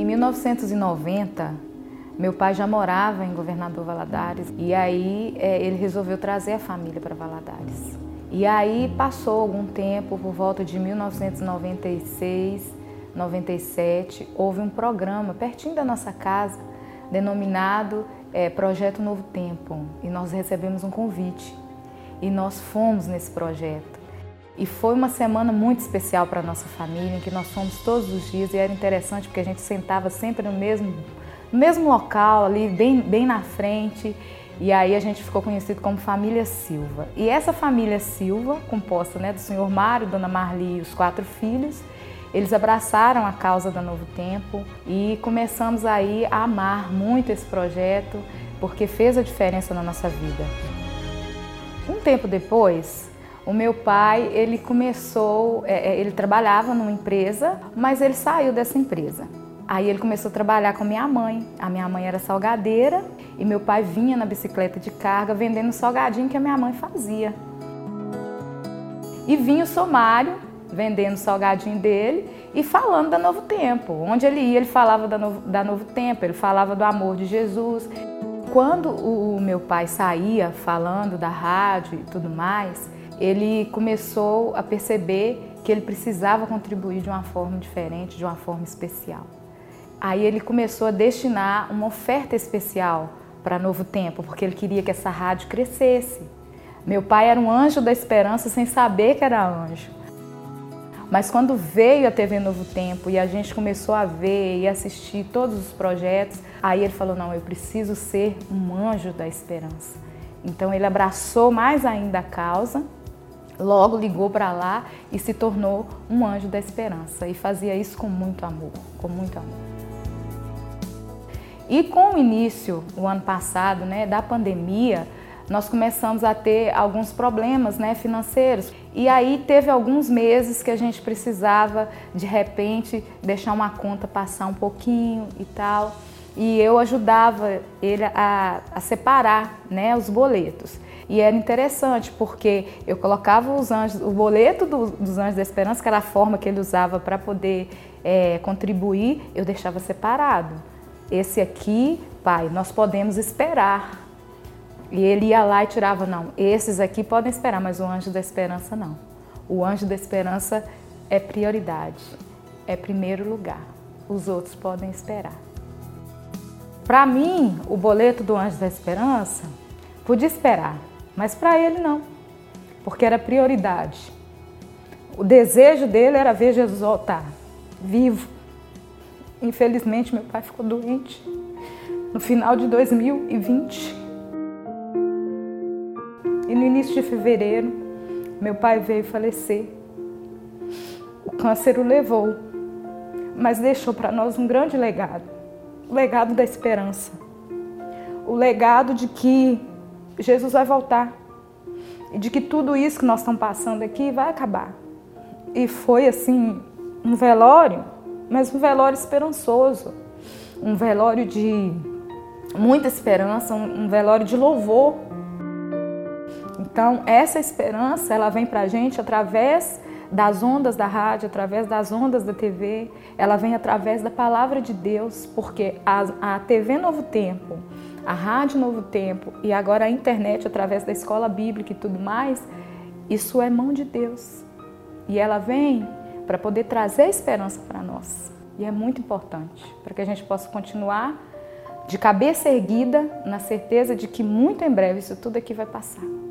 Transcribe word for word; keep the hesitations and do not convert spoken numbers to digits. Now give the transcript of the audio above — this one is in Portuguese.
mil novecentos e noventa, meu pai já morava em Governador Valadares e aí é, ele resolveu trazer a família para Valadares. E aí passou algum tempo, por volta de mil novecentos e noventa e seis, noventa e sete, houve um programa pertinho da nossa casa, denominado é, Projeto Novo Tempo. E nós recebemos um convite e nós fomos nesse projeto. E foi uma semana muito especial para a nossa família, em que nós fomos todos os dias e era interessante porque a gente sentava sempre no mesmo, no mesmo local, ali bem, bem na frente. E aí a gente ficou conhecido como Família Silva. E essa família Silva, composta, né, do senhor Mário, dona Marli e os quatro filhos, eles abraçaram a causa da Novo Tempo e começamos aí a amar muito esse projeto, porque fez a diferença na nossa vida. Um tempo depois, o meu pai, ele começou, ele trabalhava numa empresa, mas ele saiu dessa empresa. Aí ele começou a trabalhar com a minha mãe. A minha mãe era salgadeira e meu pai vinha na bicicleta de carga vendendo salgadinho que a minha mãe fazia. E vinha o seu Mário vendendo o salgadinho dele e falando da Novo Tempo. Onde ele ia, ele falava da Novo, da Novo Tempo, ele falava do amor de Jesus. Quando o meu pai saía falando da rádio e tudo mais, ele começou a perceber que ele precisava contribuir de uma forma diferente, de uma forma especial. Aí ele começou a destinar uma oferta especial para Novo Tempo, porque ele queria que essa rádio crescesse. Meu pai era um anjo da esperança sem saber que era anjo. Mas quando veio a T V Novo Tempo e a gente começou a ver e assistir todos os projetos, aí ele falou, não, eu preciso ser um anjo da esperança. Então ele abraçou mais ainda a causa, logo ligou para lá e se tornou um anjo da esperança. E fazia isso com muito amor, com muito amor. E com o início, o ano passado, né, da pandemia, nós começamos a ter alguns problemas, né, financeiros. E aí teve alguns meses que a gente precisava, de repente, deixar uma conta passar um pouquinho e tal. E eu ajudava ele a, a separar, né, os boletos. E era interessante porque eu colocava os anjos, o boleto do, dos Anjos da Esperança, que era a forma que ele usava para poder é, contribuir, eu deixava separado. Esse aqui, pai, nós podemos esperar. E ele ia lá e tirava, não, esses aqui podem esperar, mas o Anjo da Esperança não. O Anjo da Esperança é prioridade, é primeiro lugar. Os outros podem esperar. Para mim, o boleto do Anjo da Esperança podia esperar, mas para ele não, porque era prioridade. O desejo dele era ver Jesus voltar, vivo. Infelizmente, meu pai ficou doente no final de dois mil e vinte. E no início de fevereiro, meu pai veio falecer. O câncer o levou, mas deixou para nós um grande legado. O legado da esperança. O legado de que Jesus vai voltar. E de que tudo isso que nós estamos passando aqui vai acabar. E foi assim, um velório, mas um velório esperançoso. Um velório de muita esperança, um velório de louvor. Então, essa esperança, ela vem para a gente através das ondas da rádio, através das ondas da T V, ela vem através da palavra de Deus, porque a, a T V Novo Tempo, a Rádio Novo Tempo e agora a internet, através da escola bíblica e tudo mais, isso é mão de Deus. E ela vem para poder trazer esperança para nós. E é muito importante, para que a gente possa continuar de cabeça erguida, na certeza de que muito em breve isso tudo aqui vai passar.